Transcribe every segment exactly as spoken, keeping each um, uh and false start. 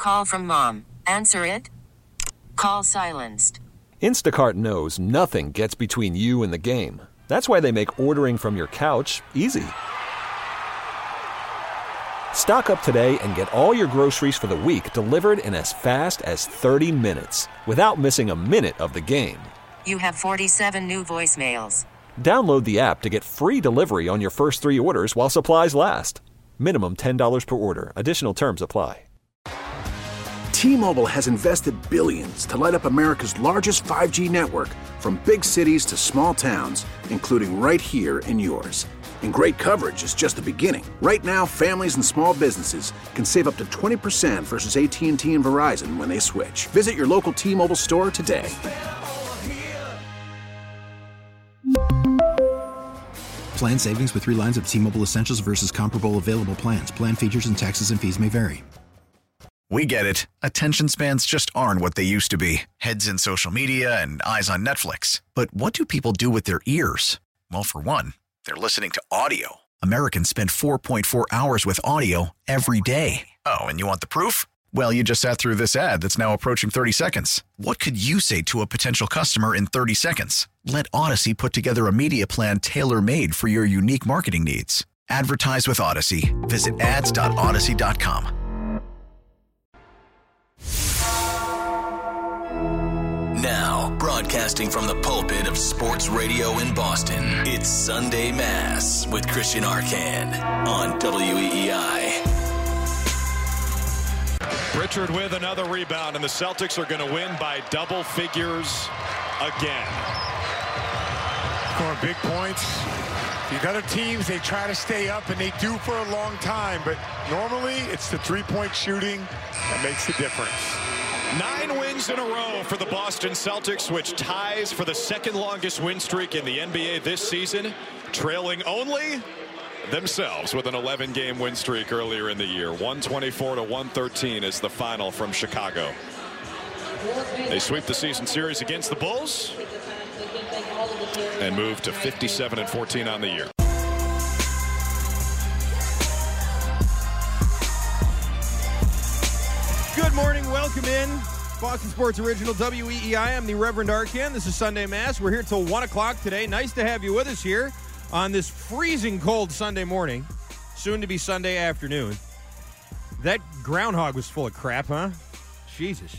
Call from mom. Answer it. Call silenced. Instacart knows nothing gets between you and the game. That's why they make ordering from your couch easy. Stock up today and get all your groceries for the week delivered in as fast as thirty minutes without missing a minute of the game. You have forty-seven new voicemails. Download the app to get free delivery on your first three orders while supplies last. Minimum ten dollars per order. Additional terms apply. T-Mobile has invested billions to light up America's largest five G network, from big cities to small towns, including right here in yours. And great coverage is just the beginning. Right now, families and small businesses can save up to twenty percent versus A T and T and Verizon when they switch. Visit your local T-Mobile store today. Plan savings with three lines of T-Mobile Essentials versus comparable available plans. Plan features and taxes and fees may vary. We get it. Attention spans just aren't what they used to be. Heads in social media and eyes on Netflix. But what do people do with their ears? Well, for one, they're listening to audio. Americans spend four point four hours with audio every day. Oh, and you want the proof? Well, you just sat through this ad that's now approaching thirty seconds. What could you say to a potential customer in thirty seconds? Let Odyssey put together a media plan tailor-made for your unique marketing needs. Advertise with Odyssey. Visit ads dot odyssey dot com. Now, broadcasting from the pulpit of sports radio in Boston, it's Sunday Mass with Christian Arcand on W E E I. Pritchard with another rebound, and the Celtics are going to win by double figures again. Scoring big points. These other teams, they try to stay up, and they do for a long time, but normally it's the three-point shooting that makes the difference. Nine wins in a row for the Boston Celtics, which ties for the second longest win streak in the N B A this season, trailing only themselves with an eleven game win streak earlier in the year. one twenty-four to one thirteen is the final from Chicago. They sweep the season series against the Bulls and move to fifty-seven and fourteen on the year. Good morning. Welcome in. Boston Sports Original W E E I. I'm the Reverend Arcand. This is Sunday Mass. We're here till one o'clock today. Nice to have you with us here on this freezing cold Sunday morning, soon to be Sunday afternoon. That groundhog was full of crap, huh? Jesus.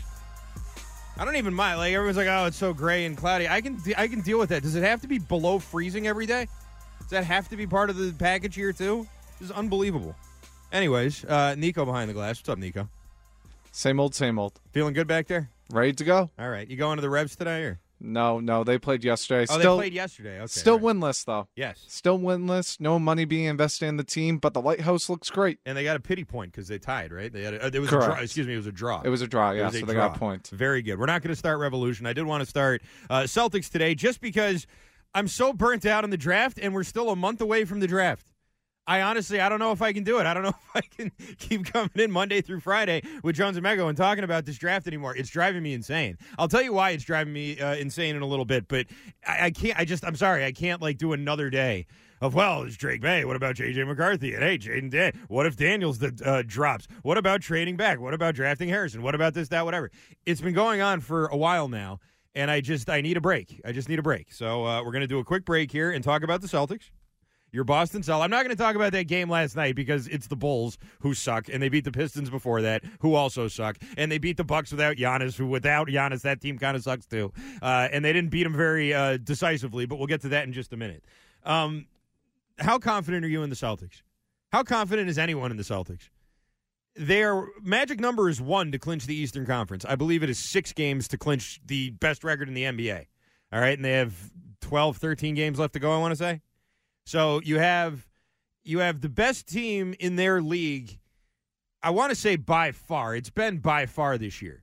I don't even mind. Like, everyone's like, oh, it's so gray and cloudy. I can I can deal with that. Does it have to be below freezing every day? Does that have to be part of the package here, too? This is unbelievable. Anyways, uh, Nico behind the glass. What's up, Nico? Same old, same old. Feeling good back there? Ready to go. All right. You going to the Revs today, or? No, no. They played yesterday. Oh, still, they played yesterday. Okay. Still right. winless, though. Yes. Still winless. No money being invested in the team, but the Lighthouse looks great. And they got a pity point because they tied, right? They had a, it was Correct. a draw. Excuse me, it was a draw. It was a draw, yeah, so they draw. got points. Very good. We're not going to start Revolution. I did want to start uh, Celtics today just because I'm so burnt out in the draft, and we're still a month away from the draft. I honestly, I don't know if I can do it. I don't know if I can keep coming in Monday through Friday with Jones and Mego and talking about this draft anymore. It's driving me insane. I'll tell you why it's driving me uh, insane in a little bit, but I, I can't, I just, I'm sorry, I can't like do another day of, well, it's Drake May. What about J J McCarthy? And hey, Jaden Dan. What if Daniels uh, drops? What about trading back? What about drafting Harrison? What about this, that, whatever? It's been going on for a while now, and I just, I need a break. I just need a break. So uh, we're going to do a quick break here and talk about the Celtics. Your Boston Celtics. I'm not going to talk about that game last night because it's the Bulls who suck, and they beat the Pistons before that, who also suck, and they beat the Bucks without Giannis, who without Giannis, that team kind of sucks too. Uh, and they didn't beat him very uh, decisively, but we'll get to that in just a minute. Um, how confident are you in the Celtics? How confident is anyone in the Celtics? Their magic number is one to clinch the Eastern Conference. I believe it is six games to clinch the best record in the N B A. All right, and they have twelve, thirteen games left to go, I want to say. So you have you have the best team in their league, I want to say by far. It's been by far this year.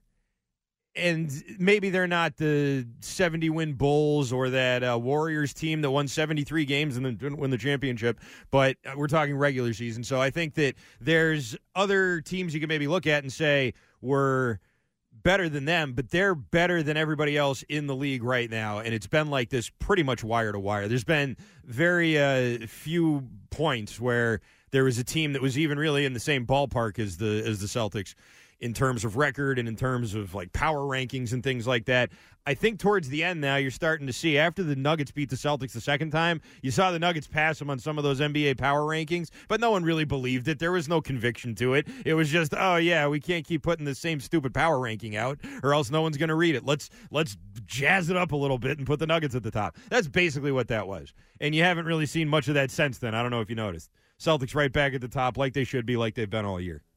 And maybe they're not the seventy-win Bulls or that uh, Warriors team that won seventy-three games and then didn't win the championship, but we're talking regular season. So I think that there's other teams you can maybe look at and say we're better than them, but they're better than everybody else in the league right now, and it's been like this pretty much wire to wire. There's been very uh, few points where there was a team that was even really in the same ballpark as the as the Celtics in terms of record and in terms of like power rankings and things like that. I think towards the end now you're starting to see, after the Nuggets beat the Celtics the second time, you saw the Nuggets pass them on some of those N B A power rankings, but no one really believed it. There was no conviction to it. It was just, oh yeah, we can't keep putting the same stupid power ranking out or else no one's going to read it. Let's let's jazz it up a little bit and put the Nuggets at the top. That's basically what that was. And you haven't really seen much of that since then. I don't know if you noticed. Celtics right back at the top like they should be, like they've been all year.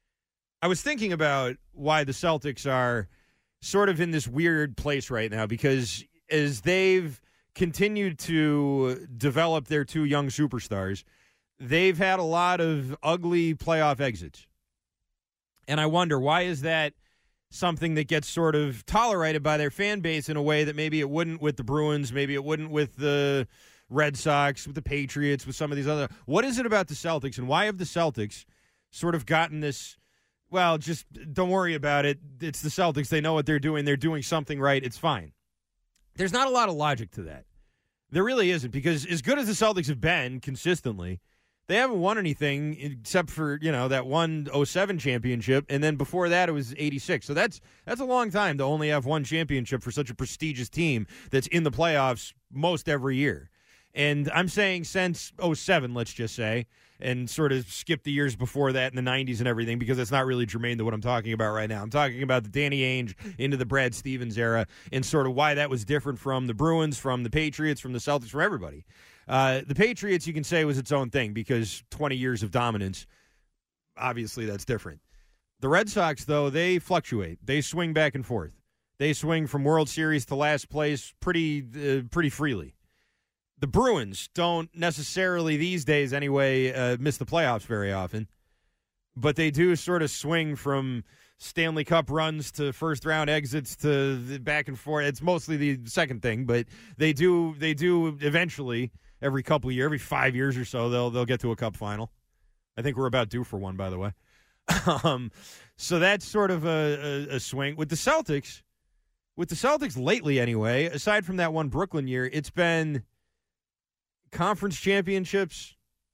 I was thinking about why the Celtics are sort of in this weird place right now, because as they've continued to develop their two young superstars, they've had a lot of ugly playoff exits. And I wonder, why is that something that gets sort of tolerated by their fan base in a way that maybe it wouldn't with the Bruins, maybe it wouldn't with the Red Sox, with the Patriots, with some of these other... What is it about the Celtics, and why have the Celtics sort of gotten this... Well, just don't worry about it. It's the Celtics. They know what they're doing. They're doing something right. It's fine. There's not a lot of logic to that. There really isn't, because as good as the Celtics have been consistently, they haven't won anything except for, you know, that one oh seven championship, and then before that it was eighty-six. So that's that's a long time to only have one championship for such a prestigious team that's in the playoffs most every year. And I'm saying since oh seven, let's just say, and sort of skip the years before that in the nineties and everything, because that's not really germane to what I'm talking about right now. I'm talking about the Danny Ainge into the Brad Stevens era and sort of why that was different from the Bruins, from the Patriots, from the Celtics, from everybody. Uh, the Patriots, you can say, was its own thing because twenty years of dominance, obviously that's different. The Red Sox, though, they fluctuate. They swing back and forth. They swing from World Series to last place pretty uh, pretty freely. The Bruins don't necessarily, these days anyway, uh, miss the playoffs very often, but they do sort of swing from Stanley Cup runs to first-round exits to the back and forth. It's mostly the second thing, but they do they do eventually, every couple of years, every five years or so, they'll they'll get to a Cup final. I think we're about due for one, by the way. um, so that's sort of a, a, a swing. With the Celtics, with the Celtics lately anyway, aside from that one Brooklyn year, it's been conference championships,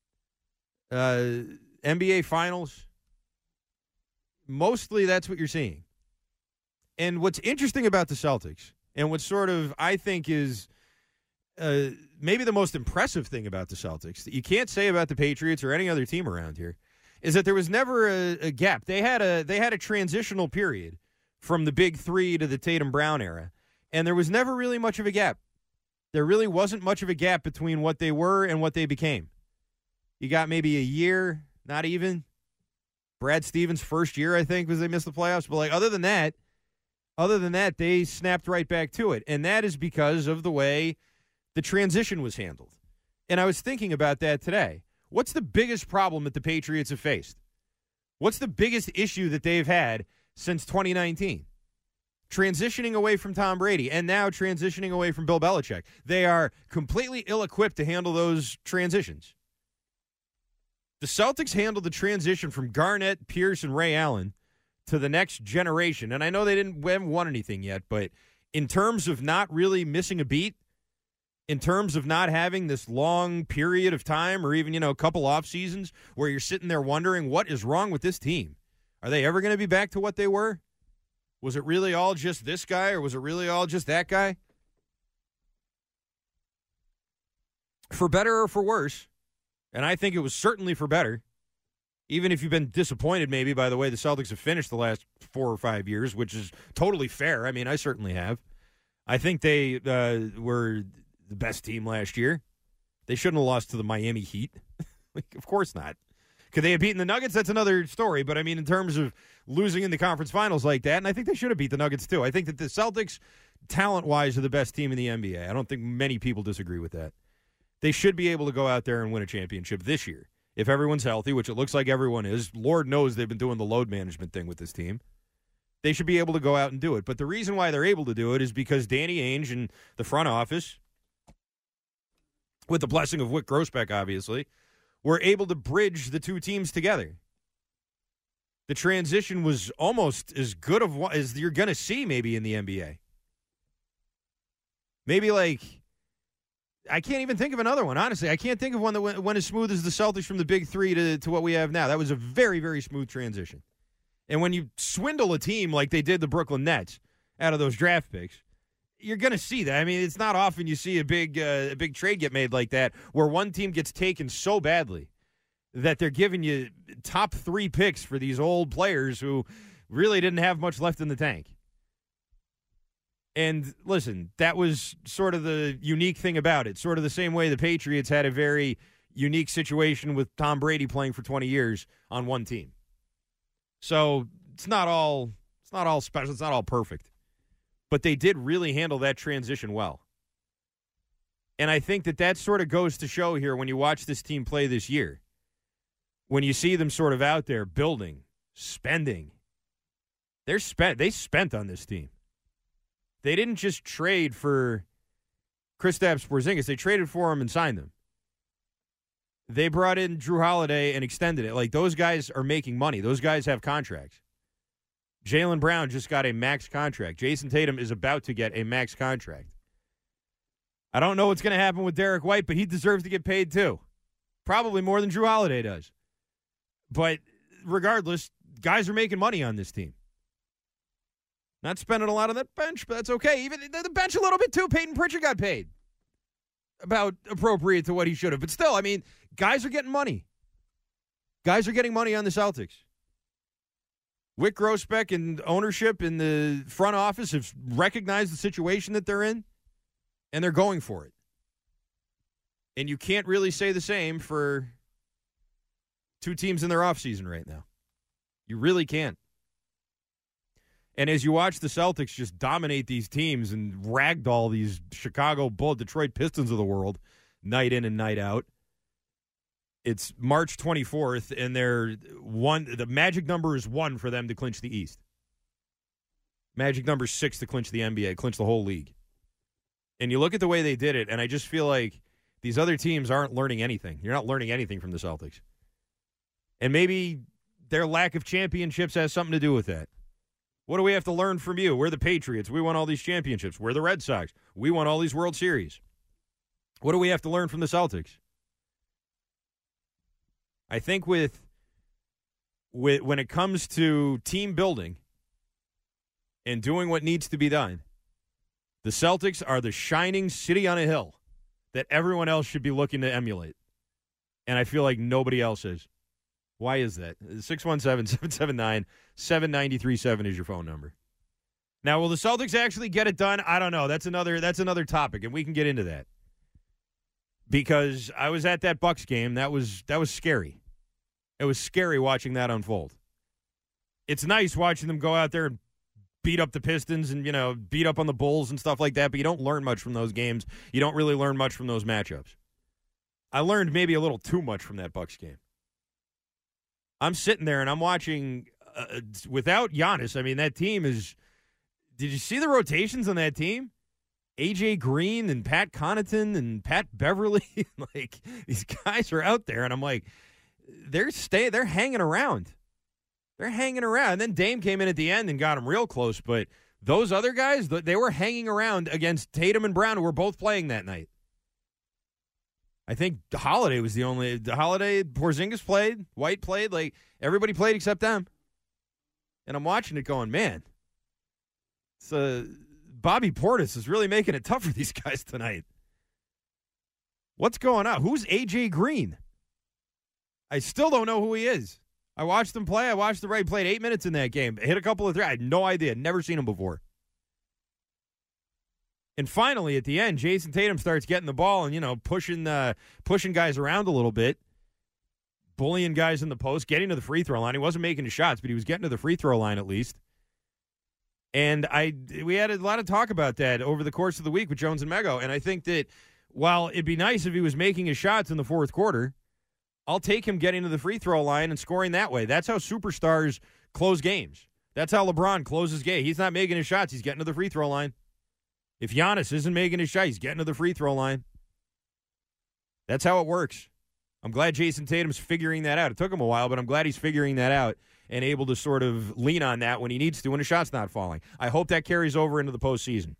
uh, N B A finals. Mostly that's what you're seeing. And what's interesting about the Celtics, and what sort of I think is uh, maybe the most impressive thing about the Celtics that you can't say about the Patriots or any other team around here, is that there was never a, a gap. They had a they had a transitional period from the Big Three to the Tatum Brown era, and there was never really much of a gap. There really wasn't much of a gap between what they were and what they became. You got maybe a year, not even. Brad Stevens' first year, I think, was they missed the playoffs. But like other than that, other than that, they snapped right back to it. And that is because of the way the transition was handled. And I was thinking about that today. What's the biggest problem that the Patriots have faced? What's the biggest issue that they've had since twenty nineteen? Transitioning away from Tom Brady and now transitioning away from Bill Belichick. They are completely ill-equipped to handle those transitions. The Celtics handled the transition from Garnett, Pierce, and Ray Allen to the next generation. And I know they didn't we haven't won anything yet, but in terms of not really missing a beat, in terms of not having this long period of time or even, you know, a couple off seasons where you're sitting there wondering what is wrong with this team. Are they ever going to be back to what they were? Was it really all just this guy, or was it really all just that guy? For better or for worse, and I think it was certainly for better, even if you've been disappointed maybe by the way the Celtics have finished the last four or five years, which is totally fair. I mean, I certainly have. I think they uh, were the best team last year. They shouldn't have lost to the Miami Heat. Like, of course not. Could they have beaten the Nuggets? That's another story. But, I mean, in terms of losing in the conference finals like that, and I think they should have beat the Nuggets, too. I think that the Celtics, talent-wise, are the best team in the N B A. I don't think many people disagree with that. They should be able to go out there and win a championship this year. If everyone's healthy, which it looks like everyone is. Lord knows they've been doing the load management thing with this team. They should be able to go out and do it. But the reason why they're able to do it is because Danny Ainge and the front office, with the blessing of Wick Grossbeck, obviously, were able to bridge the two teams together. The transition was almost as good of one as you're going to see maybe in the N B A. Maybe like, I can't even think of another one, honestly. I can't think of one that went, went as smooth as the Celtics from the Big Three to, to what we have now. That was a very, very smooth transition. And when you swindle a team like they did the Brooklyn Nets out of those draft picks, you're going to see that. I mean, it's not often you see a big uh, a big trade get made like that where one team gets taken so badly that they're giving you top three picks for these old players who really didn't have much left in the tank. And listen, that was sort of the unique thing about it. Sort of the same way the Patriots had a very unique situation with Tom Brady playing for twenty years on one team. So it's not all it's not all special. It's not all perfect. But they did really handle that transition well. And I think that that sort of goes to show here when you watch this team play this year. When you see them sort of out there building, spending. They're spent. They spent on this team. They didn't just trade for Kristaps Porzingis. They traded for him and signed him. They brought in Drew Holiday and extended it. Like, those guys are making money. Those guys have contracts. Jaylen Brown just got a max contract. Jason Tatum is about to get a max contract. I don't know what's going to happen with Derek White, but he deserves to get paid too. Probably more than Drew Holiday does. But regardless, guys are making money on this team. Not spending a lot on that bench, but that's okay. Even the bench a little bit too. Peyton Pritchard got paid. About appropriate to what he should have. But still, I mean, guys are getting money. Guys are getting money on the Celtics. Wyc Grousbeck and ownership in the front office have recognized the situation that they're in, and they're going for it. And you can't really say the same for two teams in their offseason right now. You really can't. And as you watch the Celtics just dominate these teams and ragdoll these Chicago Bulls, Detroit Pistons of the world, night in and night out, it's March twenty-fourth, and they're one. The magic number is one for them to clinch the East. Magic number six to clinch the N B A, clinch the whole league. And you look at the way they did it, and I just feel like these other teams aren't learning anything. You're not learning anything from the Celtics. And maybe their lack of championships has something to do with that. What do we have to learn from you? We're the Patriots. We won all these championships. We're the Red Sox. We won all these World Series. What do we have to learn from the Celtics? I think with, with when it comes to team building and doing what needs to be done, the Celtics are the shining city on a hill that everyone else should be looking to emulate. And I feel like nobody else is. Why is that? six one seven, seven seven nine, seven nine three seven is your phone number. Now, will the Celtics actually get it done? I don't know. That's another that's another topic, and we can get into that. Because I was at that Bucks game. That was that was scary. It was scary watching that unfold. It's nice watching them go out there and beat up the Pistons and, you know, beat up on the Bulls and stuff like that, but you don't learn much from those games. You don't really learn much from those matchups. I learned maybe a little too much from that Bucks game. I'm sitting there and I'm watching uh, without Giannis. I mean, that team is – did you see the rotations on that team? A J Green and Pat Connaughton and Pat Beverly. Like, these guys are out there, and I'm like, they're stay, they're hanging around. They're hanging around. And then Dame came in at the end and got them real close, but those other guys, they were hanging around against Tatum and Brown, who were both playing that night. I think Holiday was the only – Holiday, Porzingis played, White played. Like, everybody played except them. And I'm watching it going, man, it's a – Bobby Portis is really making it tough for these guys tonight. What's going on? Who's A J Green? I still don't know who he is. I watched him play. I watched the right. Played eight minutes in that game. Hit a couple of three. I had no idea. Never seen him before. And finally, at the end, Jason Tatum starts getting the ball and, you know, pushing uh, pushing guys around a little bit, bullying guys in the post, getting to the free throw line. He wasn't making the shots, but he was getting to the free throw line at least. And I we had a lot of talk about that over the course of the week with Jones and Mego. And I think that while it'd be nice if he was making his shots in the fourth quarter, I'll take him getting to the free throw line and scoring that way. That's how superstars close games. That's how LeBron closes games. He's not making his shots. He's getting to the free throw line. If Giannis isn't making his shot, he's getting to the free throw line. That's how it works. I'm glad Jason Tatum's figuring that out. It took him a while, but I'm glad he's figuring that out and able to sort of lean on that when he needs to when a shot's not falling. I hope that carries over into the postseason.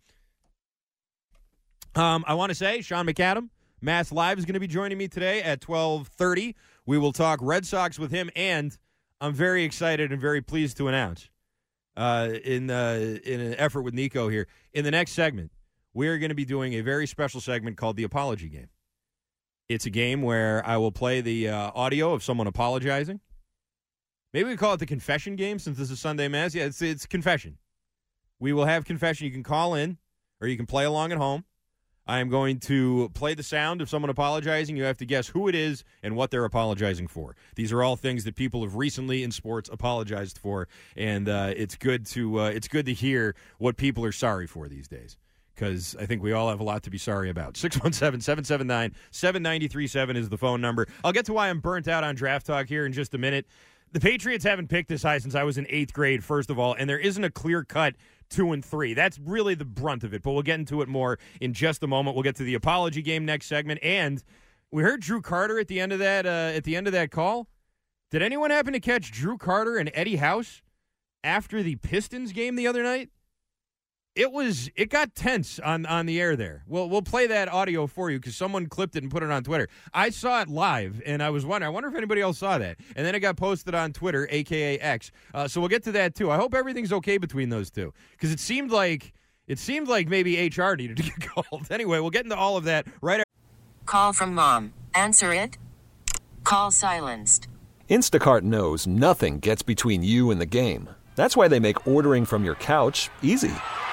Um, I want to say Sean McAdam, Mass Live, is going to be joining me today at twelve thirty. We will talk Red Sox with him, and I'm very excited and very pleased to announce uh, in uh, in an effort with Nico here, in the next segment, we are going to be doing a very special segment called the Apology Game. It's a game where I will play the uh, audio of someone apologizing. Maybe we call it the confession game since this is Sunday Mass. Yeah, it's it's confession. We will have confession. You can call in or you can play along at home. I am going to play the sound of someone apologizing. You have to guess who it is and what they're apologizing for. These are all things that people have recently in sports apologized for, and uh, it's good to uh, it's good to hear what people are sorry for these days, because I think we all have a lot to be sorry about. six one seven, seven seven nine, seven nine three seven is the phone number. I'll get to why I'm burnt out on draft talk here in just a minute. The Patriots haven't picked this high since I was in eighth grade, first of all, and there isn't a clear-cut two and three. That's really the brunt of it, but we'll get into it more in just a moment. We'll get to the apology game next segment, and we heard Drew Carter at the end of that uh, at the end of that call. Did anyone happen to catch Drew Carter and Eddie House after the Pistons game the other night? It was it got tense on, on the air there. We'll we'll play that audio for you because someone clipped it and put it on Twitter. I saw it live, and I was wondering, I wonder if anybody else saw that. And then it got posted on Twitter, a k a. X. Uh, so we'll get to that, too. I hope everything's okay between those two because it seemed like it seemed like maybe H R needed to get called. Anyway, we'll get into all of that right after. Call from mom. Answer it. Call silenced. Instacart knows nothing gets between you and the game. That's why they make ordering from your couch easy.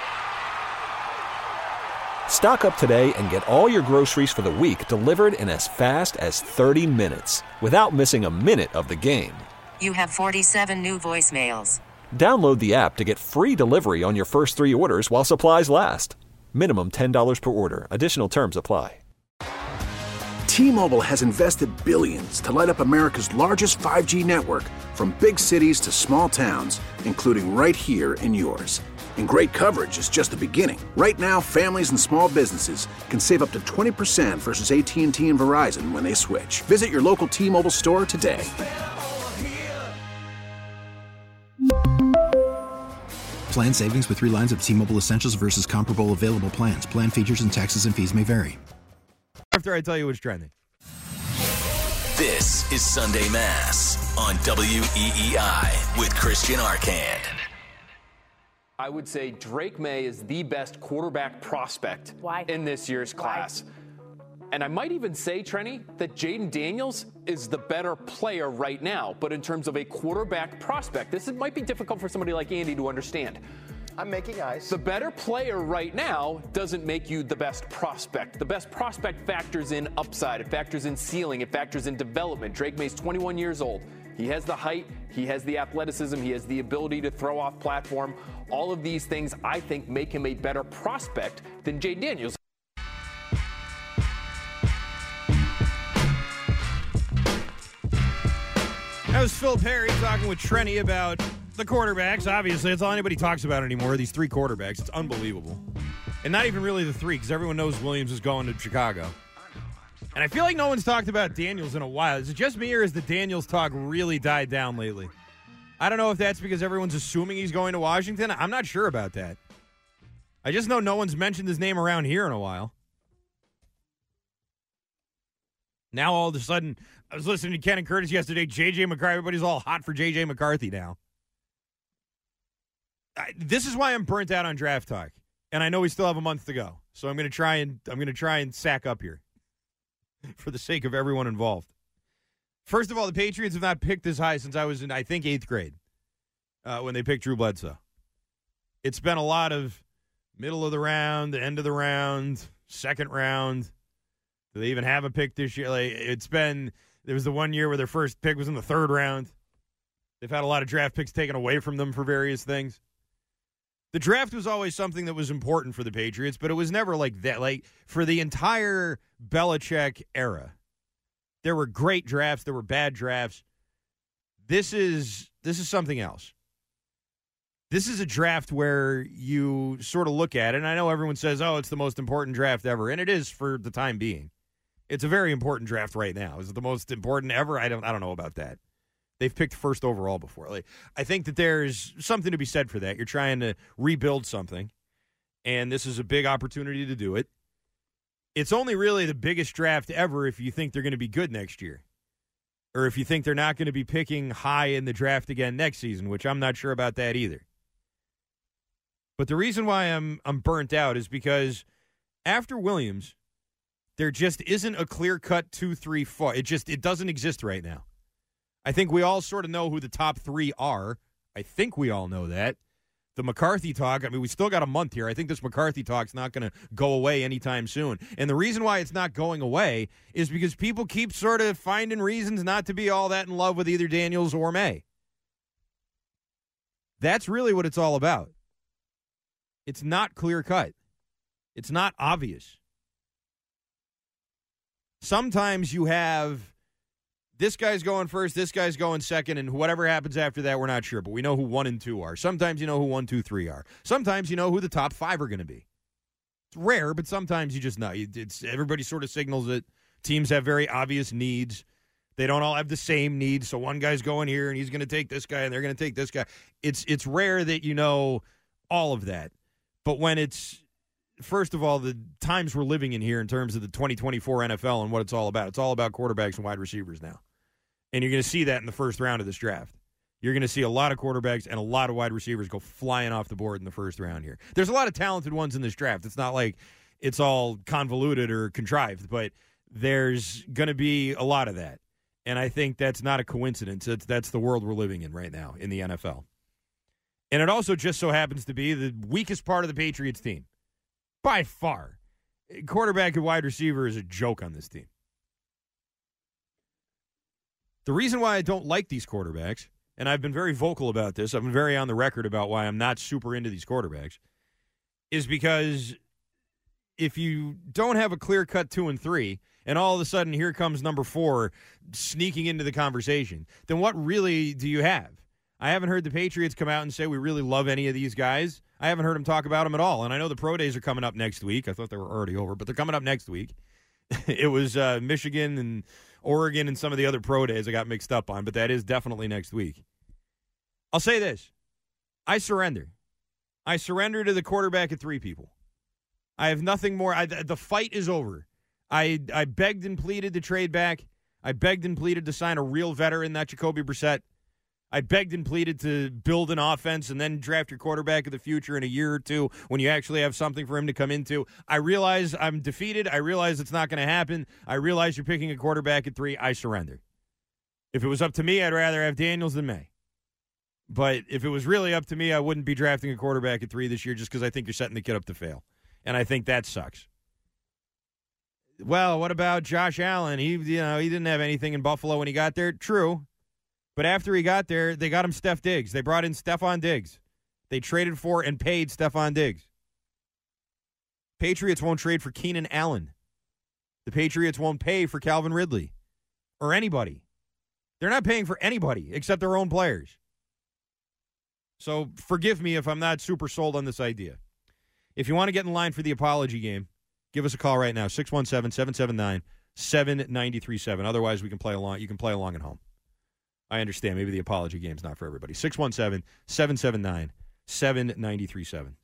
Stock up today and get all your groceries for the week delivered in as fast as thirty minutes without missing a minute of the game. You have forty-seven new voicemails. Download the app to get free delivery on your first three orders while supplies last. Minimum ten dollars per order. Additional terms apply. T-Mobile has invested billions to light up America's largest five G network, from big cities to small towns, including right here in yours. And great coverage is just the beginning. Right now, families and small businesses can save up to twenty percent versus A T and T and Verizon when they switch. Visit your local T-Mobile store today. Plan savings with three lines of T-Mobile Essentials versus comparable available plans. Plan features and taxes and fees may vary. After I tell you what's trending. This is Sunday Mass on W E E I with Christian Arcand. I would say Drake May is the best quarterback prospect Why? in this year's class. Why? And I might even say, Trenny, that Jaden Daniels is the better player right now. But in terms of a quarterback prospect, this might be difficult for somebody like Andy to understand. I'm making eyes. The better player right now doesn't make you the best prospect. The best prospect factors in upside. It factors in ceiling. It factors in development. Drake May's twenty-one years old. He has the height. He has the athleticism. He has the ability to throw off platform. All of these things, I think, make him a better prospect than Jaden Daniels. That was Phil Perry talking with Trenny about the quarterbacks. Obviously, that's all anybody talks about anymore, these three quarterbacks. It's unbelievable. And not even really the three, because everyone knows Williams is going to Chicago. And I feel like no one's talked about Daniels in a while. Is it just me, or has the Daniels talk really died down lately? I don't know if that's because everyone's assuming he's going to Washington. I'm not sure about that. I just know no one's mentioned his name around here in a while. Now, all of a sudden, I was listening to Ken and Curtis yesterday, J J McCarthy. Everybody's all hot for J J McCarthy now. I, this is why I'm burnt out on draft talk. And I know we still have a month to go. So I'm going to try and I'm going to try and sack up here for the sake of everyone involved. First of all, the Patriots have not picked this high since I was in, I think, eighth grade uh, when they picked Drew Bledsoe. It's been a lot of middle of the round, end of the round, second round. Do they even have a pick this year? Like, it's been, there was the one year where their first pick was in the third round. They've had a lot of draft picks taken away from them for various things. The draft was always something that was important for the Patriots, but it was never like that. Like, for the entire Belichick era, there were great drafts, there were bad drafts. This is this is something else. This is a draft where you sort of look at it, and I know everyone says, oh, it's the most important draft ever, and it is for the time being. It's a very important draft right now. Is it the most important ever? I don't I don't know about that. They've picked first overall before. Like, I think that there's something to be said for that. You're trying to rebuild something, and this is a big opportunity to do it. It's only really the biggest draft ever if you think they're going to be good next year. or if you think they're not going to be picking high in the draft again next season, which I'm not sure about that either. But the reason why I'm I'm burnt out is because after Williams, there just isn't a clear-cut two three four. It just it doesn't exist right now. I think we all sort of know who the top three are. I think we all know that. The McCarthy talk, I mean, we still got a month here. I think this McCarthy talk's not going to go away anytime soon. And the reason why it's not going away is because people keep sort of finding reasons not to be all that in love with either Daniels or May. That's really what it's all about. It's not clear-cut. It's not obvious. Sometimes you have this guy's going first, this guy's going second, and whatever happens after that, we're not sure. But we know who one and two are. Sometimes you know who one, two, three are. Sometimes you know who the top five are going to be. It's rare, but sometimes you just know. It's everybody sort of signals it. Teams have very obvious needs. They don't all have the same needs. So one guy's going here, and he's going to take this guy, and they're going to take this guy. It's it's rare that you know all of that. But when it's, first of all, the times we're living in here in terms of the twenty twenty-four N F L and what it's all about, it's all about quarterbacks and wide receivers now. And you're going to see that in the first round of this draft. You're going to see a lot of quarterbacks and a lot of wide receivers go flying off the board in the first round here. There's a lot of talented ones in this draft. It's not like it's all convoluted or contrived, but there's going to be a lot of that. And I think that's not a coincidence. It's, that's the world we're living in right now in the N F L. And it also just so happens to be the weakest part of the Patriots team. By far. Quarterback and wide receiver is a joke on this team. The reason why I don't like these quarterbacks, and I've been very vocal about this, I've been very on the record about why I'm not super into these quarterbacks, is because if you don't have a clear-cut two and three, and all of a sudden here comes number four sneaking into the conversation, then what really do you have? I haven't heard the Patriots come out and say we really love any of these guys. I haven't heard them talk about them at all. And I know the pro days are coming up next week. I thought they were already over, but they're coming up next week. It was uh, Michigan and Oregon and some of the other pro days I got mixed up on, but that is definitely next week. I'll say this. I surrender. I surrender to the quarterback at three people. I have nothing more. I, the fight is over. I, I begged and pleaded to trade back. I begged and pleaded to sign a real veteran, not Jacoby Brissett. I begged and pleaded to build an offense and then draft your quarterback of the future in a year or two when you actually have something for him to come into. I realize I'm defeated. I realize it's not going to happen. I realize you're picking a quarterback at three. I surrender. If it was up to me, I'd rather have Daniels than May. But if it was really up to me, I wouldn't be drafting a quarterback at three this year just because I think you're setting the kid up to fail. And I think that sucks. Well, what about Josh Allen? He, you know, he didn't have anything in Buffalo when he got there. True. But after he got there, they got him Steph Diggs. They brought in Stephon Diggs. They traded for and paid Stephon Diggs. Patriots won't trade for Keenan Allen. The Patriots won't pay for Calvin Ridley or anybody. They're not paying for anybody except their own players. So forgive me if I'm not super sold on this idea. If you want to get in line for the apology game, give us a call right now, six one seven, seven seven nine, seven nine three seven. Otherwise, we can play along. You can play along at home. I understand. Maybe the apology game's not for everybody. six one seven, seven seven nine, seven nine three seven.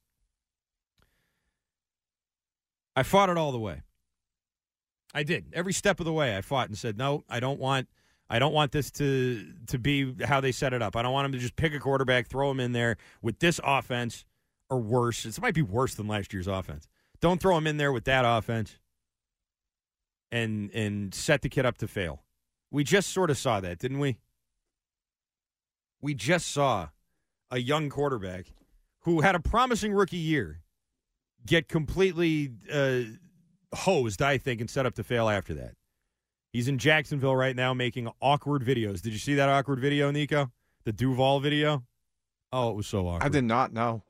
I fought it all the way. I did. Every step of the way I fought and said, no, I don't want I don't want this to to be how they set it up. I don't want them to just pick a quarterback, throw him in there with this offense or worse. It might be worse than last year's offense. Don't throw him in there with that offense and and set the kid up to fail. We just sort of saw that, didn't we? We just saw a young quarterback who had a promising rookie year get completely uh, hosed, I think, and set up to fail after that. He's in Jacksonville right now making awkward videos. Did you see that awkward video, Nico? The Duval video? Oh, it was so awkward. I did not know.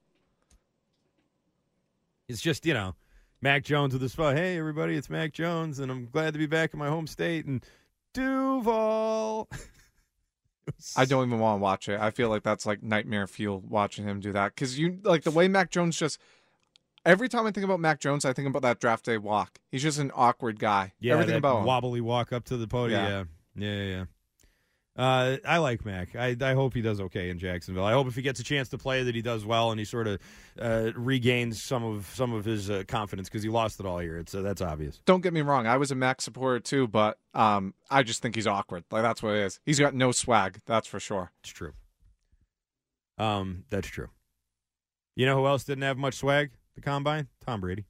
It's just, you know, Mac Jones with his phone. Hey, everybody, it's Mac Jones, and I'm glad to be back in my home state. And Duval... I don't even want to watch it. I feel like that's like nightmare fuel watching him do that. Because you like the way Mac Jones just every time I think about Mac Jones, I think about that draft day walk. He's just an awkward guy. Yeah, everything that about him. Wobbly walk up to the podium. Yeah, yeah, yeah. Uh, I like Mac. I, I hope he does okay in Jacksonville. I hope if he gets a chance to play that he does well and he sort of uh, regains some of some of his uh, confidence because he lost it all year. It's uh, that's obvious. Don't get me wrong. I was a Mac supporter too, but um, I just think he's awkward. Like that's what it is. He's got no swag. That's for sure. It's true. Um, that's true. You know who else didn't have much swag? The Combine? Tom Brady.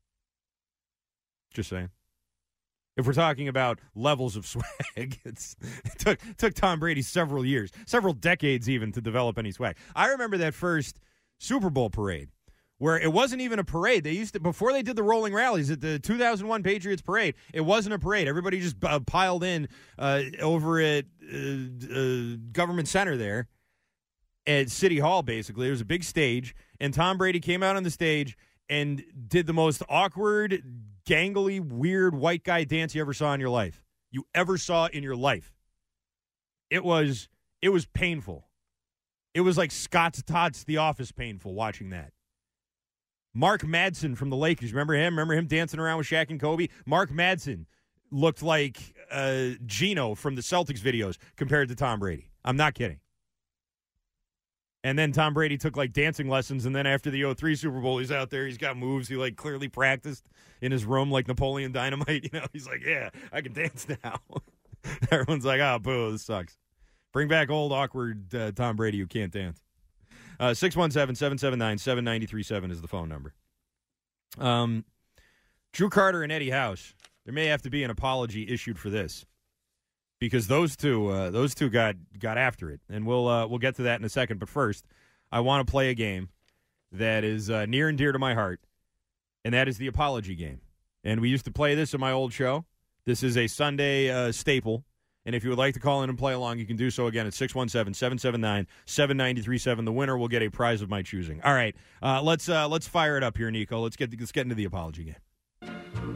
Just saying. If we're talking about levels of swag, it's, it took took Tom Brady several years, several decades even, to develop any swag. I remember that first Super Bowl parade where it wasn't even a parade. They used to, before they did the rolling rallies at the two thousand one Patriots parade, it wasn't a parade. Everybody just uh, piled in uh, over at uh, uh, Government Center there at City Hall, basically. There was a big stage, and Tom Brady came out on the stage and did the most awkward, gangly, weird white guy dance you ever saw in your life. You ever saw in your life. It was it was painful. It was like Scott's Tots The Office painful watching that. Mark Madsen from the Lakers. Remember him? Remember him dancing around with Shaq and Kobe? Mark Madsen looked like uh, Gino from the Celtics videos compared to Tom Brady. I'm not kidding. And then Tom Brady took, like, dancing lessons, and then after the oh three Super Bowl, he's out there, he's got moves, he, like, clearly practiced in his room like Napoleon Dynamite, you know? He's like, yeah, I can dance now. Everyone's like, oh, boo, this sucks. Bring back old, awkward uh, Tom Brady who can't dance. Uh, six one seven, seven seven nine, seven nine three seven is the phone number. Um, Drew Carter and Eddie House, there may have to be an apology issued for this. Because those two, uh, those two got got after it, and we'll uh, we'll get to that in a second. But first, I want to play a game that is uh, near and dear to my heart, and that is the apology game. And we used to play this in my old show. This is a Sunday uh, staple, and if you would like to call in and play along, you can do so again at six one seven, seven seven nine, seven nine three seven. The winner will get a prize of my choosing. All right, uh, let's uh, let's fire it up here, Nico. Let's get let's get into the apology game.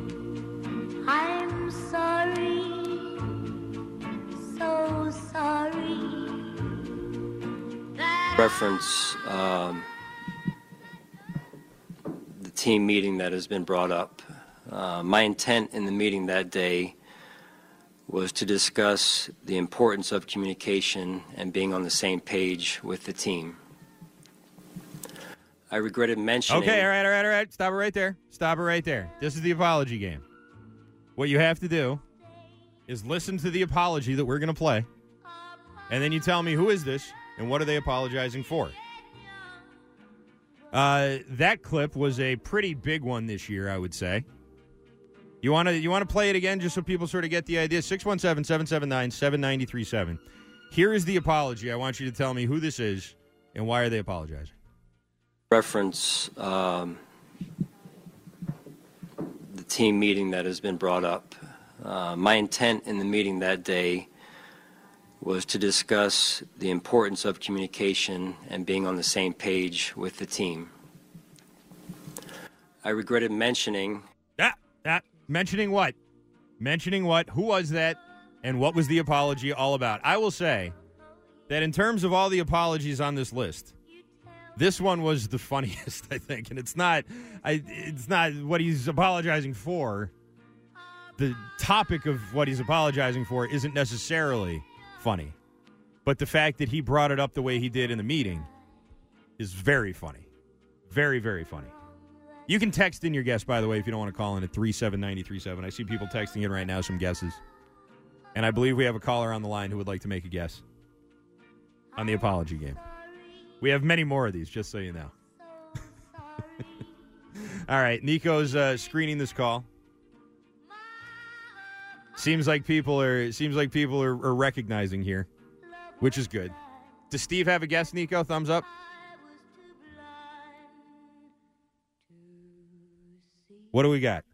I'm sorry. So sorry. Reference um, the team meeting that has been brought up. Uh, my intent in the meeting that day was to discuss the importance of communication and being on the same page with the team. I regretted mentioning... Okay, all right, all right, all right. Stop it right there. Stop it right there. This is the apology game. What you have to do is listen to the apology that we're going to play, and then you tell me who is this and what are they apologizing for. Uh, that clip was a pretty big one this year, I would say. You want to you want to play it again just so people sort of get the idea? six one seven, seven seven nine, seven nine three seven. Here is the apology. I want you to tell me who this is and why are they apologizing. Reference um, the team meeting that has been brought up. Uh, my intent in the meeting that day was to discuss the importance of communication and being on the same page with the team. I regretted mentioning... Ah, ah, mentioning what? Mentioning what? Who was that? And what was the apology all about? I will say that in terms of all the apologies on this list, this one was the funniest, I think. And it's not, I, it's not what he's apologizing for. The topic of what he's apologizing for isn't necessarily funny. But the fact that he brought it up the way he did in the meeting is very funny. Very, very funny. You can text in your guess, by the way, if you don't want to call in at three seven nine three seven. I see people texting in right now some guesses. And I believe we have a caller on the line who would like to make a guess on the apology game. We have many more of these, just so you know. All right, Nico's uh, screening this call. Seems like people are seems like people are, are recognizing here, which is good. Does Steve have a guess, Nico? Thumbs up. What do we got?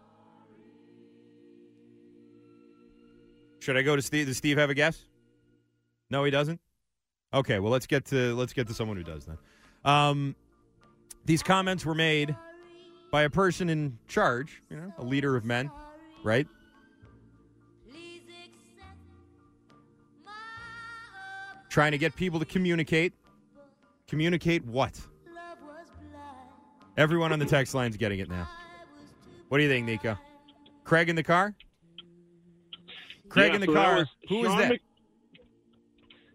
Should I go to Steve? Does Steve have a guess? No, he doesn't. Okay, well let's get to let's get to someone who does then. Um, these comments were made by a person in charge, you know, a leader of men, right? Trying to get people to communicate. Communicate what? Everyone on the text line's getting it now. What do you think, Nico? Craig in the car? Craig yeah, in the so car. Was Who Sean is that? Mc,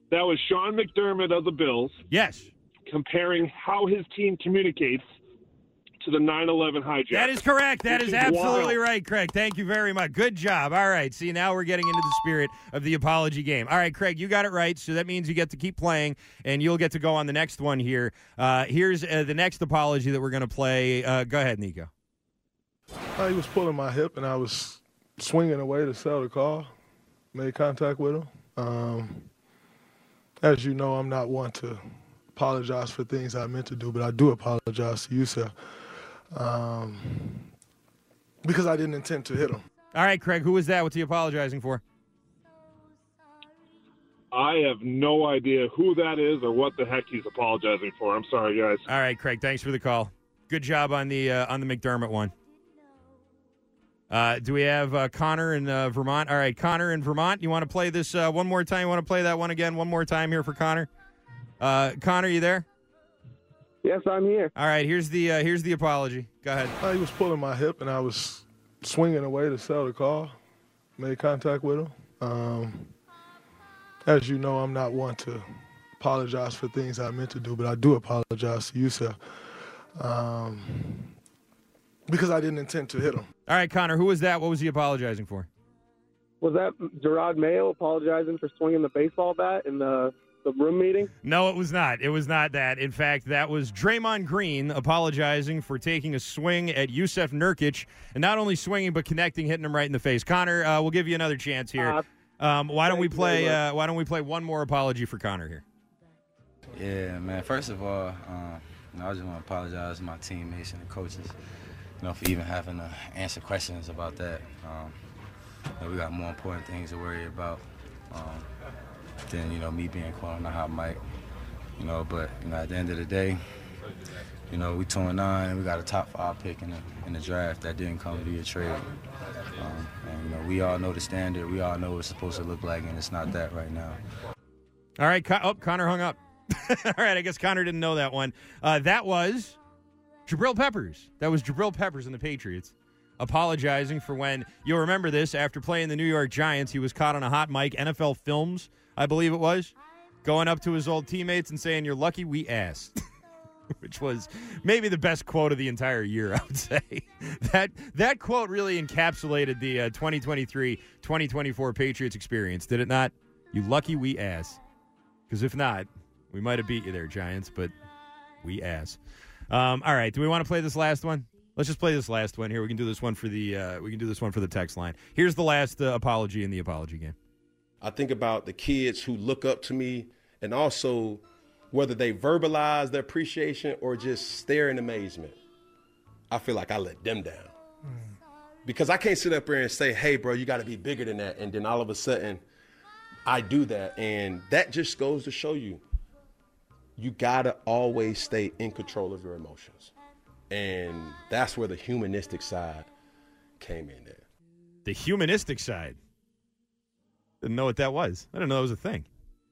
That was Sean McDermott of the Bills. Yes. Comparing how his team communicates to the nine eleven hijack. That is correct. That Which is is absolutely wild. right, Craig. Thank you very much. Good job. All right. See, now we're getting into the spirit of the apology game. All right, Craig, you got it right, so that means you get to keep playing, and you'll get to go on the next one here. Uh, here's uh, the next apology that we're going to play. Uh, go ahead, Nico. Uh, he was pulling my hip, and I was swinging away to sell the car. Made contact with him. Um, as you know, I'm not one to apologize for things I meant to do, but I do apologize to you, sir. Um, because I didn't intend to hit him. All right, Craig, who was that? What's he apologizing for? I have no idea who that is or what the heck he's apologizing for. I'm sorry, guys. All right, Craig, thanks for the call. Good job on the uh, on the McDermott one. Uh, do we have uh, Connor in uh, Vermont? All right, Connor in Vermont. You want to play this uh, one more time? You want to play that one again one more time here for Connor? Uh, Connor, you there? Yes, I'm here. All right, here's the uh, here's the apology. Go ahead. Uh, he was pulling my hip, and I was swinging away to sell the car. Made contact with him. Um, as you know, I'm not one to apologize for things I meant to do, but I do apologize to you, sir. Um, because I didn't intend to hit him. All right, Connor, who was that? What was he apologizing for? Was that Gerard Mayo apologizing for swinging the baseball bat in the the room meeting? No, it was not. It was not that. In fact, that was Draymond Green apologizing for taking a swing at Yusuf Nurkic, and not only swinging but connecting, hitting him right in the face. Connor, uh, we'll give you another chance here. Uh, um, why don't we thank you play? very much. Uh, why don't we play one more apology for Connor here? Yeah, man. First of all, um, you know, I just want to apologize to my teammates and the coaches, you know, for even having to answer questions about that. Um, you know, we got more important things to worry about um, than, you know, me being caught on the hot mic. You know, but you know, at the end of the day, you know, we two and nine, and we got a top five pick in the in the draft that didn't come via trade. Um, and you know, we all know the standard. We all know what it's supposed to look like, and it's not that right now. All right, Con- oh, Connor hung up. All right, I guess Connor didn't know that one. Uh, that was Jabril Peppers. That was Jabril Peppers and the Patriots apologizing for when, you'll remember this, after playing the New York Giants, he was caught on a hot mic, N F L Films, I believe it was, going up to his old teammates and saying, "You're lucky we asked," which was maybe the best quote of the entire year, I would say. That that quote really encapsulated the uh, twenty twenty-three twenty twenty-four Patriots experience, did it not? You lucky we asked. Because if not, we might have beat you there, Giants, but we ass. Um, all right, do we want to play this last one? Let's just play this last one here. We can do this one for the uh, we can do this one for the text line. Here's the last uh, apology in the apology game. I think about the kids who look up to me, and also whether they verbalize their appreciation or just stare in amazement. I feel like I let them down. Mm. Because I can't sit up here and say, "Hey, bro, you got to be bigger than that," and then all of a sudden I do that, and that just goes to show you, you got to always stay in control of your emotions. And that's where the humanistic side came in there. The humanistic side. Didn't know what that was. I didn't know that was a thing.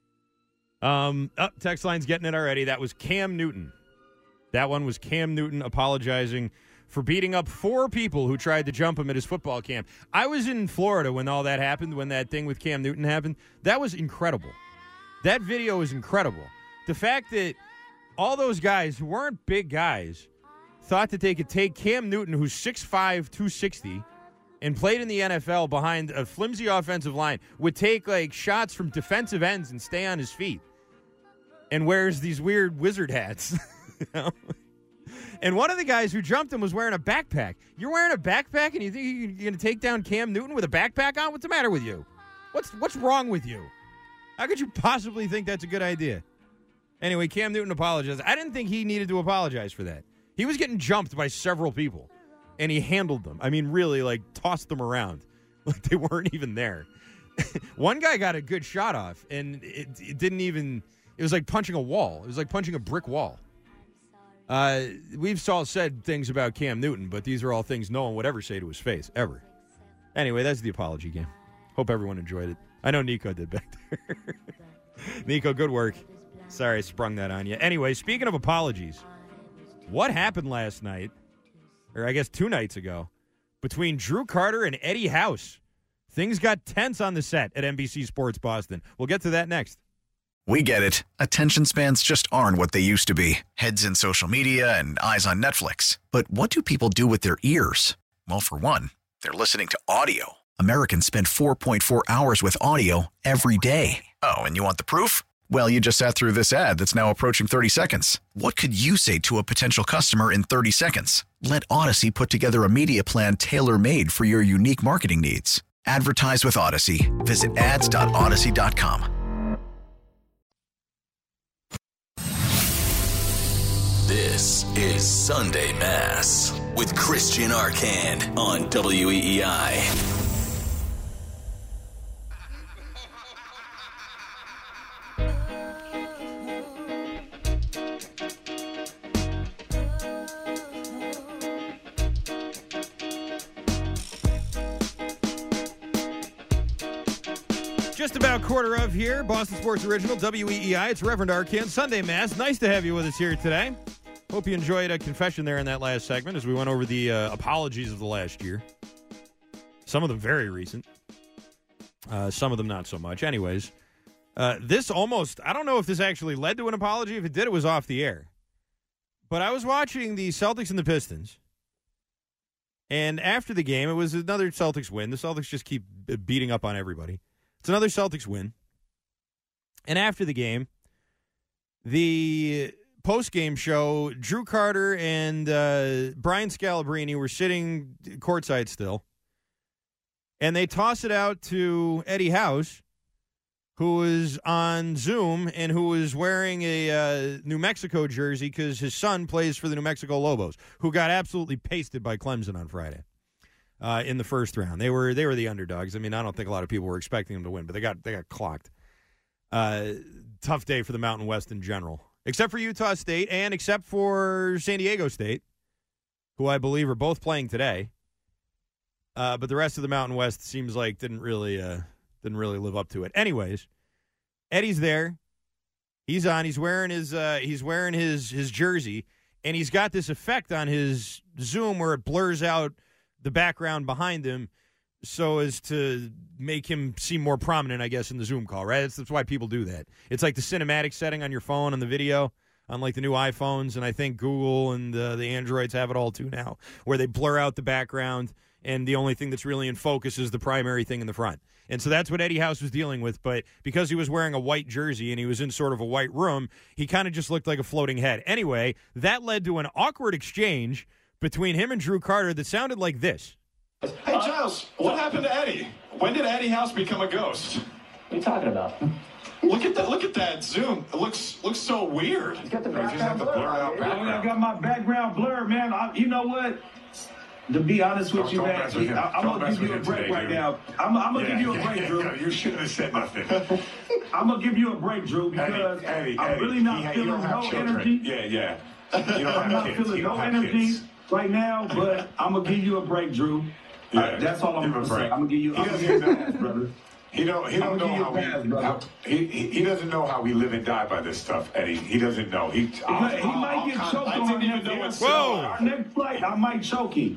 Um, oh, text line's getting it already. That was Cam Newton. That one was Cam Newton apologizing for beating up four people who tried to jump him at his football camp. I was in Florida when all that happened, when that thing with Cam Newton happened. That was incredible. That video is incredible. The fact that all those guys who weren't big guys thought that they could take Cam Newton, who's six five, two sixty, and played in the N F L behind a flimsy offensive line, would take like shots from defensive ends and stay on his feet, and wears these weird wizard hats. You know? And one of the guys who jumped him was wearing a backpack. You're wearing a backpack, and you think you're going to take down Cam Newton with a backpack on? What's the matter with you? What's what's wrong with you? How could you possibly think that's a good idea? Anyway, Cam Newton apologized. I didn't think he needed to apologize for that. He was getting jumped by several people, and he handled them. I mean, really, like, tossed them around like they weren't even there. One guy got a good shot off, and it, it didn't even – it was like punching a wall. It was like punching a brick wall. Uh, we've all said things about Cam Newton, but these are all things no one would ever say to his face, ever. Anyway, that's the apology game. Hope everyone enjoyed it. I know Nico did back there. Nico, good work. Sorry I sprung that on you. Anyway, speaking of apologies, what happened last night, or I guess two nights ago, between Drew Carter and Eddie House? Things got tense on the set at N B C Sports Boston. We'll get to that next. We get it. Attention spans just aren't what they used to be. Heads in social media and eyes on Netflix. But what do people do with their ears? Well, for one, they're listening to audio. Americans spend four point four hours with audio every day. Oh, and you want the proof? Well, you just sat through this ad that's now approaching thirty seconds. What could you say to a potential customer in thirty seconds? Let Odyssey put together a media plan tailor-made for your unique marketing needs. Advertise with Odyssey. Visit ads dot odyssey dot com. This is Sunday Mass with Christian Arcand on W E E I. Just about quarter of here, Boston Sports Original, W E E I. It's Reverend Arcand, Sunday Mass. Nice to have you with us here today. Hope you enjoyed a confession there in that last segment as we went over the uh, apologies of the last year. Some of them very recent. Uh, some of them not so much. Anyways, uh, this almost, I don't know if this actually led to an apology. If it did, it was off the air. But I was watching the Celtics and the Pistons. And after the game, it was another Celtics win. The Celtics just keep beating up on everybody. It's another Celtics win. And after the game, the post-game show, Drew Carter and uh, Brian Scalabrine were sitting courtside still. And they toss it out to Eddie House, who was on Zoom and who was wearing a uh, New Mexico jersey because his son plays for the New Mexico Lobos, who got absolutely pasted by Clemson on Friday. Uh, in the first round, they were they were the underdogs. I mean, I don't think a lot of people were expecting them to win, but they got they got clocked. Uh, tough day for the Mountain West in general, except for Utah State and except for San Diego State, who I believe are both playing today. Uh, but the rest of the Mountain West seems like didn't really uh, didn't really live up to it. Anyways, Eddie's there. He's on. He's wearing his uh, he's wearing his his jersey, and he's got this effect on his Zoom where it blurs out the background behind him so as to make him seem more prominent, I guess, in the Zoom call, right? That's, that's why people do that. It's like the cinematic setting on your phone on the video, on like the new iPhones, and I think Google and uh, the Androids have it all too now, where they blur out the background and the only thing that's really in focus is the primary thing in the front. And so that's what Eddie House was dealing with, but because he was wearing a white jersey and he was in sort of a white room, he kind of just looked like a floating head. Anyway, that led to an awkward exchange between him and Drew Carter that sounded like this. Hey, Giles, what happened to Eddie? When did Eddie House become a ghost? What are you talking about? Look at that! Look at that zoom. It looks looks so weird. He's got the Or just have the blur out background. I got my background blurred, man. I, you know what? To be honest with Don't- you, don't man, mess with him. I, I'm Don't gonna mess give you a with him break today, right dude. now. I'm, I'm gonna Yeah, give you a yeah, break, yeah, Drew. no, you shouldn't have said nothing. I'm gonna give you a break, Drew, because Eddie, Eddie, I'm really Eddie, not he- you feeling don't have no children. energy. Yeah, yeah. You don't I'm have not kids. feeling You no don't have energy kids. right now, but I'm gonna give you a break, Drew. Yeah, Uh, that's all I'm give him gonna a say. break. I'm gonna give you. He I'm gonna doesn't give you a know. pass, brother. He don't. He don't I'm know gonna how give we. you a pass, brother. How, he, he he doesn't know how we live and die by this stuff, Eddie. He doesn't know. He. He might, he might get choked I on our didn't even next, know what Whoa. our next flight. I might choke him.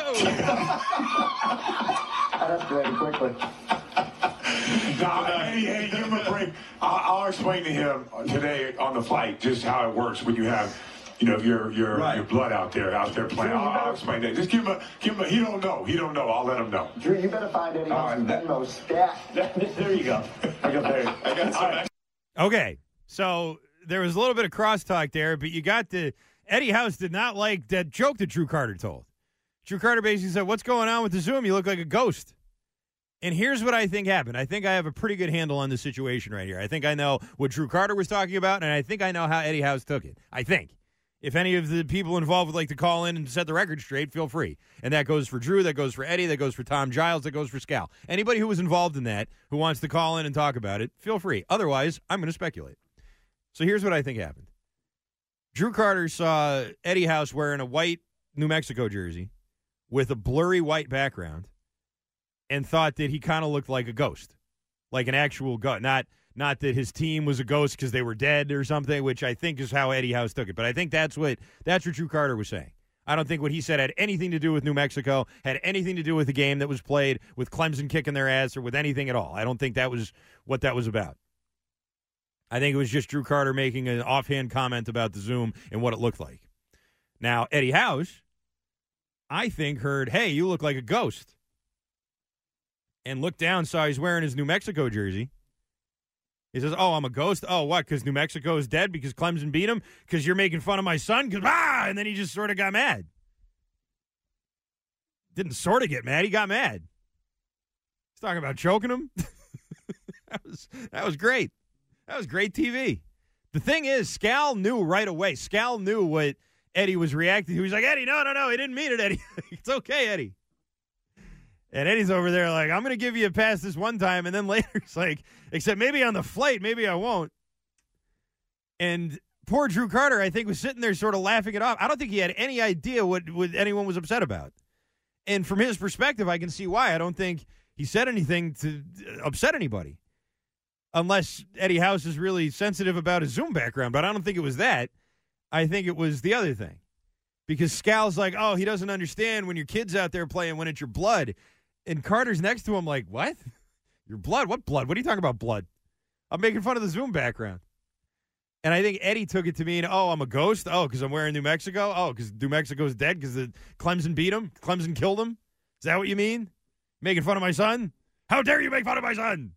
That's very quickly. Nah, Eddie, Eddie, give him a break. I'll, I'll explain to him today on the flight just how it works when you have, you know, your your Right. your blood out there out there playing. Drew, you I'll, I'll better- explain that. Just give him a give him a. He don't know. He don't know. I'll let him know. Drew, you better find Eddie All right, House's that- Venmo stat. There you go. I got there. I got some. Okay, so there was a little bit of crosstalk there, but you got the Eddie House did not like that joke that Drew Carter told. Drew Carter basically said, "What's going on with the Zoom? You look like a ghost." And here's what I think happened. I think I have a pretty good handle on the situation right here. I think I know what Drew Carter was talking about, and I think I know how Eddie House took it. I think. If any of the people involved would like to call in and set the record straight, feel free. And that goes for Drew, that goes for Eddie, that goes for Tom Giles, that goes for Scal. Anybody who was involved in that who wants to call in and talk about it, feel free. Otherwise, I'm going to speculate. So here's what I think happened. Drew Carter saw Eddie House wearing a white New Mexico jersey with a blurry white background and thought that he kind of looked like a ghost, like an actual ghost. Not not that his team was a ghost because they were dead or something, which I think is how Eddie House took it. But I think that's what that's what Drew Carter was saying. I don't think what he said had anything to do with New Mexico, had anything to do with the game that was played, with Clemson kicking their ass, or with anything at all. I don't think that was what that was about. I think it was just Drew Carter making an offhand comment about the Zoom and what it looked like. Now, Eddie House, I think, heard, hey, you look like a ghost. And looked down, saw he's wearing his New Mexico jersey. He says, oh, I'm a ghost? Oh, what, because New Mexico is dead because Clemson beat him? Because you're making fun of my son? Because, ah! And then he just sort of got mad. Didn't sort of get mad. He got mad. He's talking about choking him. that was that was great. That was great T V. The thing is, Scal knew right away. Scal knew what Eddie was reacting to. He's like, Eddie, no, no, no, he didn't mean it, Eddie. It's okay, Eddie. And Eddie's over there like, I'm going to give you a pass this one time. And then later it's like, except maybe on the flight, maybe I won't. And poor Drew Carter, I think, was sitting there sort of laughing it off. I don't think he had any idea what, what anyone was upset about. And from his perspective, I can see why. I don't think he said anything to upset anybody. Unless Eddie House is really sensitive about his Zoom background. But I don't think it was that. I think it was the other thing. Because Scal's like, oh, he doesn't understand when your kid's out there playing when it's your blood. And Carter's next to him like, what? Your blood? What blood? What are you talking about, blood? I'm making fun of the Zoom background. And I think Eddie took it to mean, oh, I'm a ghost? Oh, because I'm wearing New Mexico? Oh, because New Mexico's dead because Clemson beat him? Clemson killed him? Is that what you mean? Making fun of my son? How dare you make fun of my son?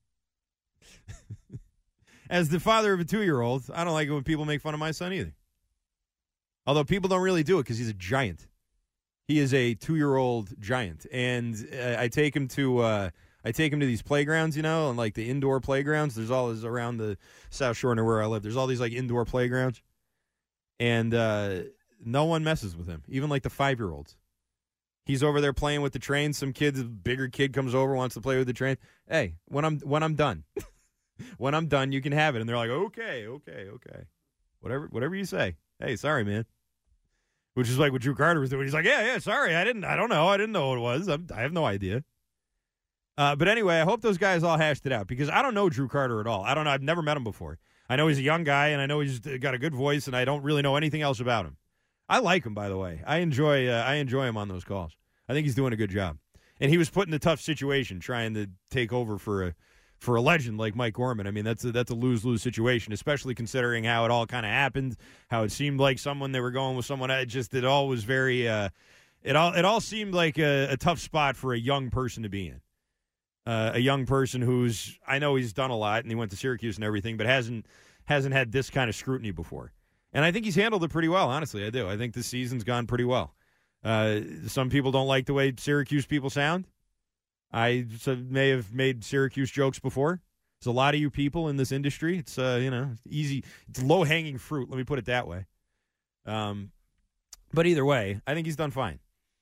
As the father of a two-year-old, I don't like it when people make fun of my son either. Although people don't really do it because he's a giant. He is a two-year-old giant, and uh, I take him to uh, I take him to these playgrounds, you know, and like the indoor playgrounds. There's all this around the South Shore near where I live. There's all these like indoor playgrounds, and uh, no one messes with him, even like the five-year-olds. He's over there playing with the train. Some kid, a bigger kid, comes over, wants to play with the train. Hey, when I'm when I'm done, when I'm done, you can have it. And they're like, okay, okay, okay, whatever, whatever you say. Hey, sorry, man. Which is like what Drew Carter was doing. He's like, yeah, yeah, sorry, I didn't, I don't know, I didn't know what it was. I'm, I have no idea. Uh, but anyway, I hope those guys all hashed it out because I don't know Drew Carter at all. I don't know. I've never met him before. I know he's a young guy, and I know he's got a good voice, and I don't really know anything else about him. I like him, by the way. I enjoy, uh, I enjoy him on those calls. I think he's doing a good job. And he was put in a tough situation trying to take over for a for a legend like Mike Gorman. I mean, that's a, that's a lose-lose situation, especially considering how it all kind of happened, how it seemed like someone they were going with someone. It just it all was very uh, it all it all seemed like a, a tough spot for a young person to be in. Uh, a young person who's I know he's done a lot and he went to Syracuse and everything, but hasn't hasn't had this kind of scrutiny before. And I think he's handled it pretty well. Honestly, I do. I think this season's gone pretty well. Uh, some people don't like the way Syracuse people sound. I may have made Syracuse jokes before. There's a lot of you people in this industry. It's uh, you know, easy. It's low-hanging fruit. Let me put it that way. Um, but either way, I think he's done fine.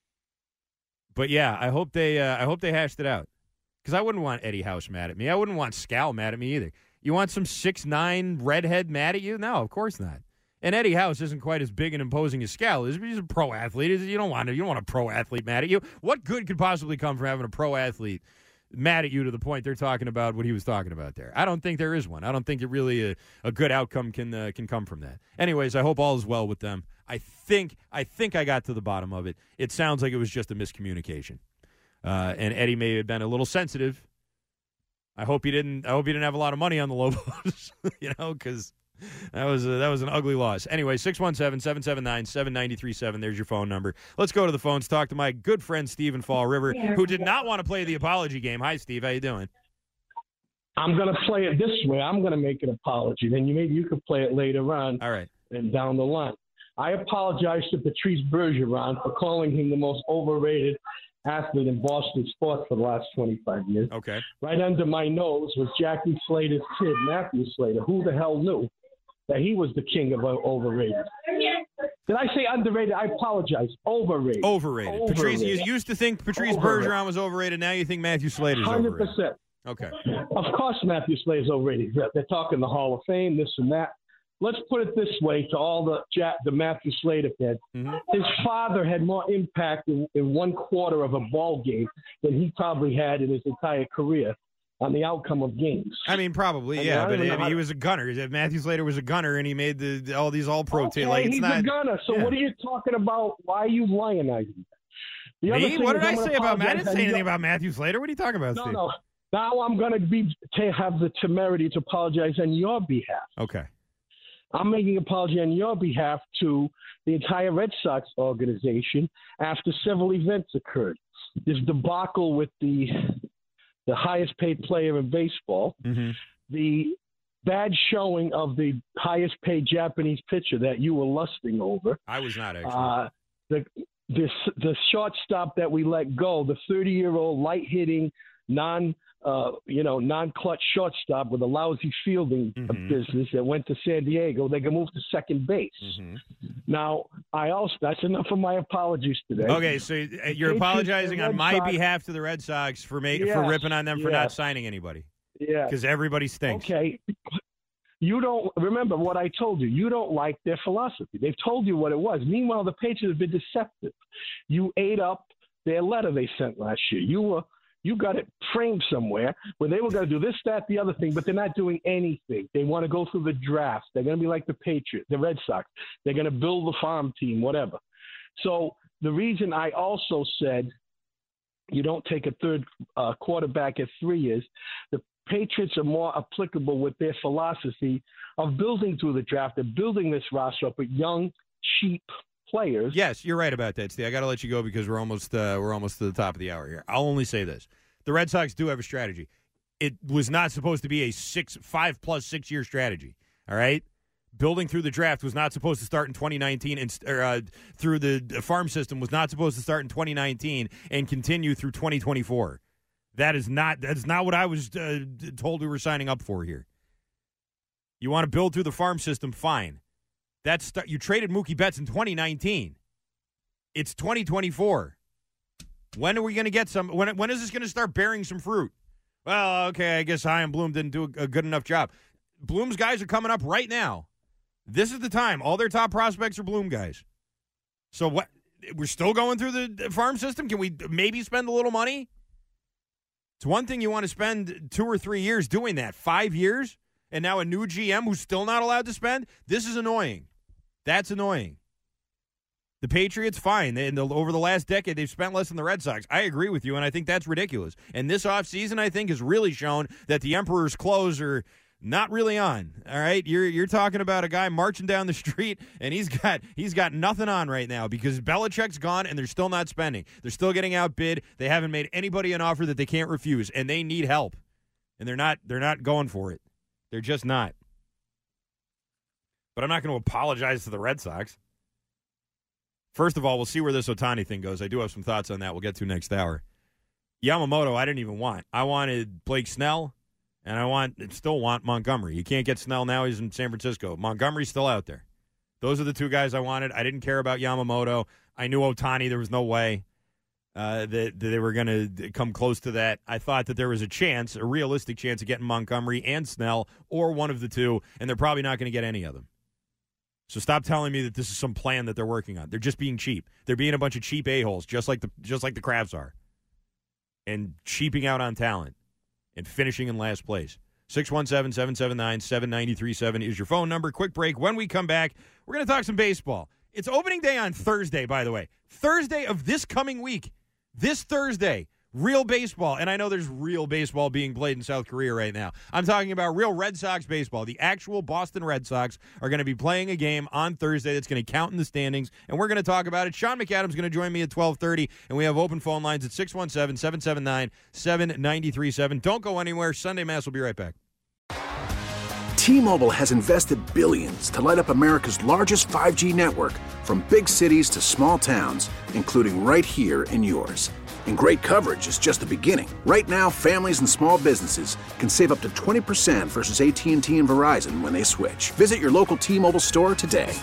But yeah, I hope they. Uh, I hope they hashed it out because I wouldn't want Eddie House mad at me. I wouldn't want Scal mad at me either. You want some six nine redhead mad at you? No, of course not. And Eddie House isn't quite as big and imposing as Scal is, but he's a pro athlete. You don't want to, you don't want a pro athlete mad at you. What good could possibly come from having a pro athlete mad at you to the point they're talking about what he was talking about there? I don't think there is one. I don't think it really a, a good outcome can uh, can come from that. Anyways, I hope all is well with them. I think I think I got to the bottom of it. It sounds like it was just a miscommunication, uh, and Eddie may have been a little sensitive. I hope he didn't. I hope he didn't have a lot of money on the Lobos, you know, because. That was a, that was an ugly loss. Anyway, six one seven, seven seven nine, seven nine three seven. There's your phone number. Let's go to the phones. Talk to my good friend Steve in Fall River, who did not want to play the apology game. Hi, Steve. How you doing? I'm going to play it this way. I'm going to make an apology. Then you maybe you could play it later on. All right. And down the line. I apologize to Patrice Bergeron for calling him the most overrated athlete in Boston sports for the last twenty-five years. Okay. Right under my nose was Jackie Slater's kid, Matthew Slater. Who the hell knew that he was the king of overrated? Did I say underrated? I apologize. Overrated. Overrated. overrated. Patrice, you used to think Patrice overrated. Bergeron was overrated. Now you think Matthew Slater's overrated. one hundred percent. Okay. Of course Matthew Slater's overrated. They're talking the Hall of Fame, this and that. Let's put it this way to all the Jack, the Matthew Slater fans. Mm-hmm. His father had more impact in, in one quarter of a ball game than he probably had in his entire career on the outcome of games. I mean, probably, I yeah, mean, but I mean, he was a gunner. Matthew Slater was a gunner, and he made the all these all-pro okay, teams. Like, he's not, a gunner, so yeah. What are you talking about? Why are you lionizing? Me? What did I say about Matthew? I didn't say anything about Matthew Slater. What are you talking about, no, Steve? No, Now I'm going to be to have the temerity to apologize on your behalf. Okay. I'm making an apology on your behalf to the entire Red Sox organization after several events occurred. This debacle with the the highest paid player in baseball, mm-hmm. the bad showing of the highest paid Japanese pitcher that you were lusting over. I was not, actually. Uh, the, the, the shortstop that we let go, the thirty-year-old light-hitting, non, uh, you know, non-clutch shortstop with a lousy fielding mm-hmm. business that went to San Diego. They can move to second base. Mm-hmm. Now, I also that's enough of my apologies today. Okay, so you're apologizing on my Sox, behalf to the Red Sox for ma- yes, for ripping on them for yes. not signing anybody. Yeah, because everybody stinks. Okay, you don't remember what I told you. You don't like their philosophy. They've told you what it was. Meanwhile, the Patriots have been deceptive. You ate up their letter they sent last year. You were you got it framed somewhere where they were going to do this, that, the other thing, but they're not doing anything. They want to go through the draft. They're going to be like the Patriots, the Red Sox. They're going to build the farm team, whatever. So the reason I also said you don't take a third uh, quarterback at three is the Patriots are more applicable with their philosophy of building through the draft and building this roster up with young, cheap players. Yes, you're right about that, Steve. I got to let you go because we're almost uh, we're almost to the top of the hour here. I'll only say this: the Red Sox do have a strategy. It was not supposed to be a six, five plus six year strategy. All right, building through the draft was not supposed to start in twenty nineteen, and or, uh, through the farm system was not supposed to start in twenty nineteen and continue through twenty twenty-four. That is not that is not what I was uh, told we were signing up for here. You want to build through the farm system, fine. That's st- you traded Mookie Betts in twenty nineteen. It's twenty twenty-four. When are we going to get some? When when is this going to start bearing some fruit? Well, okay, I guess Chaim Bloom didn't do a, a good enough job. Bloom's guys are coming up right now. This is the time. All their top prospects are Bloom guys. So what? We're still going through the farm system? Can we maybe spend a little money? It's one thing you want to spend two or three years doing that. Five years? And now a new G M who's still not allowed to spend? This is annoying. That's annoying. The Patriots, fine. They, in the, over the last decade, they've spent less than the Red Sox. I agree with you, and I think that's ridiculous. And this offseason, I think, has really shown that the Emperor's clothes are not really on. All right? You're you're talking about a guy marching down the street, and he's got he's got nothing on right now because Belichick's gone, and they're still not spending. They're still getting outbid. They haven't made anybody an offer that they can't refuse, and they need help. And they're not they're not going for it. They're just not. But I'm not going to apologize to the Red Sox. First of all, we'll see where this Ohtani thing goes. I do have some thoughts on that we'll get to next hour. Yamamoto, I didn't even want. I wanted Blake Snell, and I want still want Montgomery. You can't get Snell now. He's in San Francisco. Montgomery's still out there. Those are the two guys I wanted. I didn't care about Yamamoto. I knew Ohtani. There was no way uh, that, that they were going to come close to that. I thought that there was a chance, a realistic chance of getting Montgomery and Snell or one of the two, and they're probably not going to get any of them. So stop telling me that this is some plan that they're working on. They're just being cheap. They're being a bunch of cheap a-holes, just like the just like the Crabs are, and cheaping out on talent and finishing in last place. six one seven, seven seven nine, seven nine three seven is your phone number. Quick break. When we come back, we're going to talk some baseball. It's opening day on Thursday, by the way. Thursday of this coming week. This Thursday. Real baseball, and I know there's real baseball being played in South Korea right now. I'm talking about real Red Sox baseball. The actual Boston Red Sox are going to be playing a game on Thursday that's going to count in the standings, and we're going to talk about it. Sean McAdams is going to join me at twelve thirty, and we have open phone lines at six one seven, seven seven nine, seven nine three seven. Don't go anywhere. Sunday Mass will be right back. T-Mobile has invested billions to light up America's largest five G network, from big cities to small towns, including right here in yours. And great coverage is just the beginning. Right now, families and small businesses can save up to twenty percent versus A T and T and Verizon when they switch. Visit your local T-Mobile store today.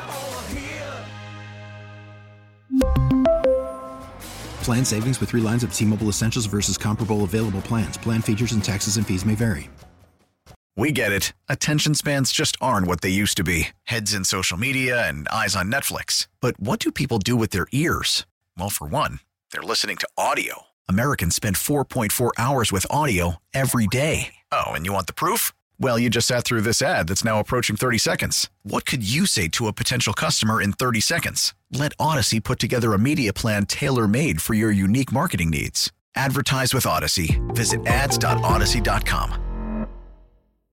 Plan savings with three lines of T-Mobile Essentials versus comparable available plans. Plan features and taxes and fees may vary. We get it. Attention spans just aren't what they used to be. Heads in social media and eyes on Netflix. But what do people do with their ears? Well, for one, they're listening to audio. Americans spend four point four hours with audio every day. Oh, and you want the proof? Well, you just sat through this ad that's now approaching thirty seconds. What could you say to a potential customer in thirty seconds? Let Odyssey put together a media plan tailor-made for your unique marketing needs. Advertise with Odyssey. Visit ads dot odyssey dot com.